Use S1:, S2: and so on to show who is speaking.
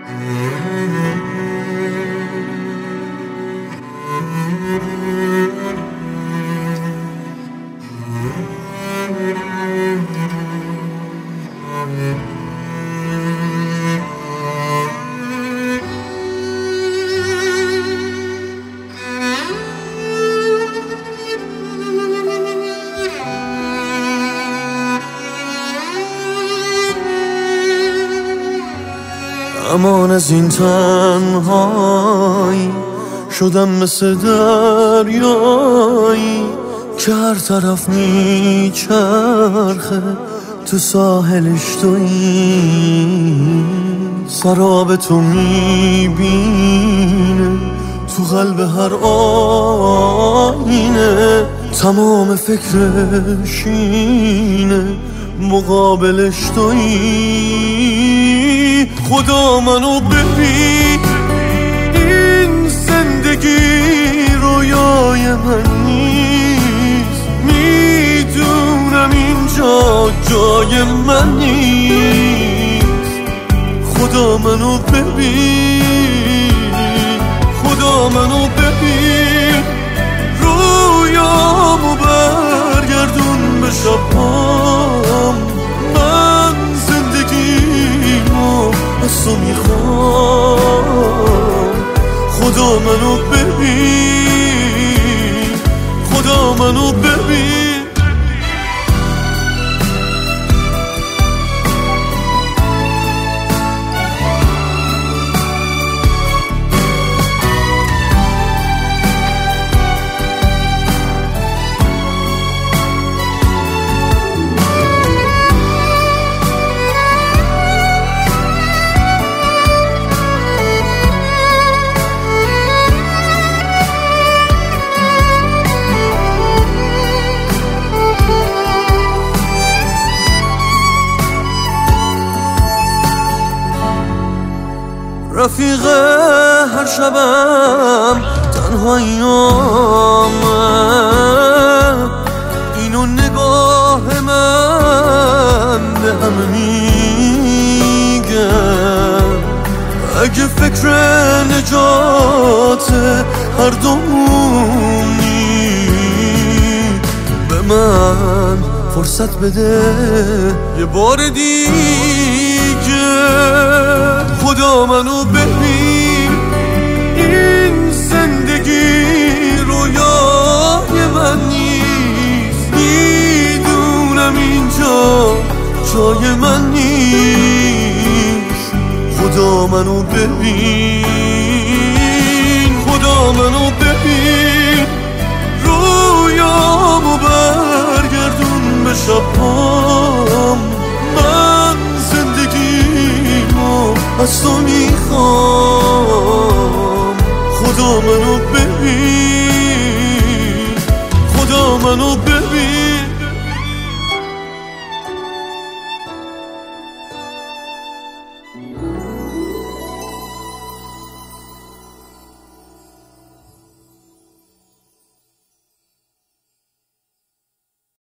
S1: امان از این تنهایی شدم مثل دریایی که هر طرف میچرخه تو ساحلش تویی، سراب تو میبینه تو قلب هر آینه، تمام فکرش اینه مقابلش تویی. خدا منو ببین، این زندگی رویای من نیست، میدونم اینجا جای من نیست. خدا منو ببین، خدا منو ببین، رویامو برگردون به شبام. من زندگیمو از تو میخوام. خدا منو ببین، خدا منو ببین. رفیق هر شبم تنهاییامه، اینو نگاه من به همه میگه. اگه فکر نجات هر دومونی، به من فرصت بده یه بار دیگه. خدا منو ببین، این زندگی رویای من نیست، میدونم اینجا جای من نیست. خدا منو ببین، خدا منو ببین، رویامو برگردون به شبام. من زندگیمو از تو میخوام. خدا منو ببین، خدا منو ببین.